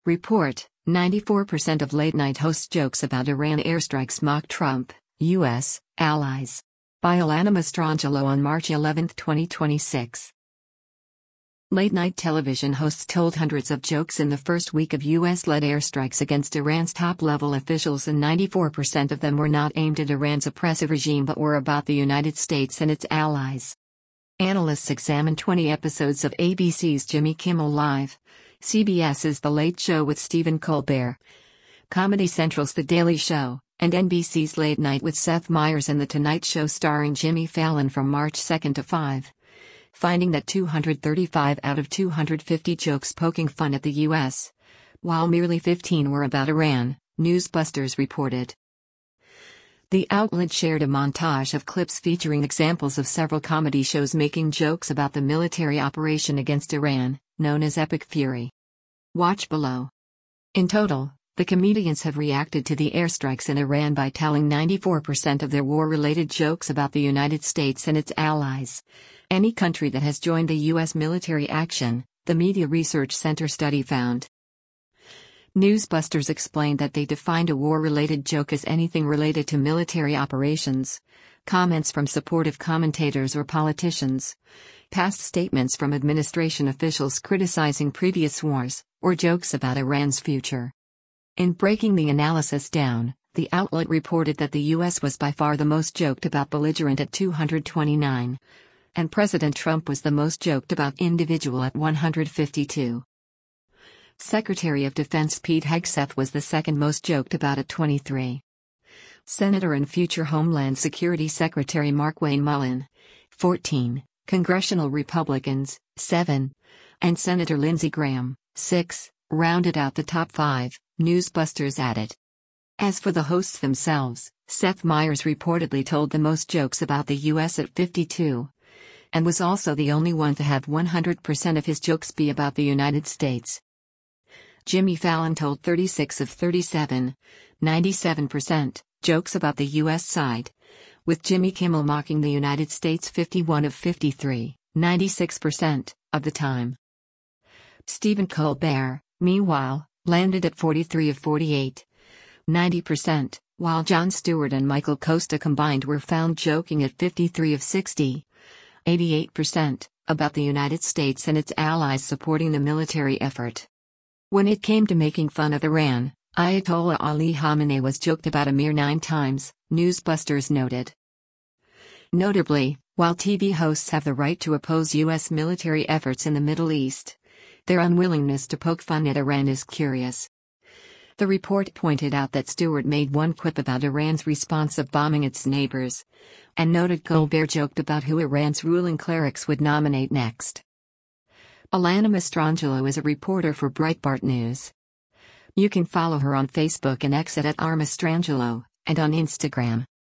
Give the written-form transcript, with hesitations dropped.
Report: 94% of late-night hosts jokes about Iran airstrikes mock Trump, U.S. allies. By Alana Mastrangelo on March 11, 2026. Late-night television hosts told hundreds of jokes in the first week of U.S.-led airstrikes against Iran's top-level officials, and 94% of them were not aimed at Iran's oppressive regime but were about the United States and its allies. Analysts examined 20 episodes of ABC's Jimmy Kimmel Live, CBS's The Late Show with Stephen Colbert, Comedy Central's The Daily Show, and NBC's Late Night with Seth Meyers and The Tonight Show starring Jimmy Fallon from March 2 to 5. Finding that 235 out of 250 jokes poking fun at the U.S., while merely 15 were about Iran, Newsbusters reported. The outlet shared a montage of clips featuring examples of several comedy shows making jokes about the military operation against Iran, known as Epic Fury. Watch below. In total, the comedians have reacted to the airstrikes in Iran by telling 94% of their war-related jokes about the United States and its allies, any country that has joined the U.S. military action, the Media Research Center study found. Newsbusters explained that they defined a war-related joke as anything related to military operations, comments from supportive commentators or politicians, past statements from administration officials criticizing previous wars, or jokes about Iran's future. In breaking the analysis down, the outlet reported that the U.S. was by far the most joked about belligerent at 229, and President Trump was the most joked about individual at 152. Secretary of Defense Pete Hegseth was the second most joked about at 23. Senator and future Homeland Security Secretary Markwayne Mullin, 14, Congressional Republicans, 7, and Senator Lindsey Graham, 6, rounded out the top 5, Newsbusters added. As for the hosts themselves, Seth Meyers reportedly told the most jokes about the U.S. at 52, and was also the only one to have 100% of his jokes be about the United States. Jimmy Fallon told 36 of 37, 97%, jokes about the U.S. side, with Jimmy Kimmel mocking the United States 51 of 53, 96%, of the time. Stephen Colbert, meanwhile, landed at 43 of 48, 90%, while Jon Stewart and Michael Costa combined were found joking at 53 of 60, 88%, about the United States and its allies supporting the military effort. When it came to making fun of Iran, Ayatollah Ali Khamenei was joked about a mere 9 times, Newsbusters noted. Notably, while TV hosts have the right to oppose U.S. military efforts in the Middle East, their unwillingness to poke fun at Iran is curious. The report pointed out that Stewart made one quip about Iran's response of bombing its neighbors, and noted Colbert joked about who Iran's ruling clerics would nominate next. Alana Mastrangelo is a reporter for Breitbart News. You can follow her on Facebook and X at @rmastrangelo, and on Instagram.